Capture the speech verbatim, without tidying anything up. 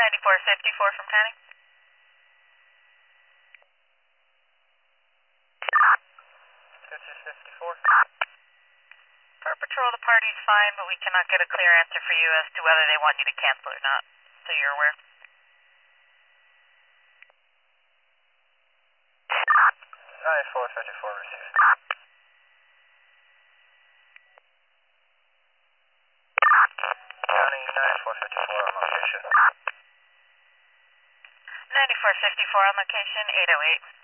ninety-four fifty-four from county. fifty fifty-four. For patrol, the party's fine, but we cannot get a clear answer for you as to whether they want you to cancel or not, so you're aware. ninety-four fifty-four received. County ninety-four fifty-four on location. ninety-four fifty-four on location, eight oh eight.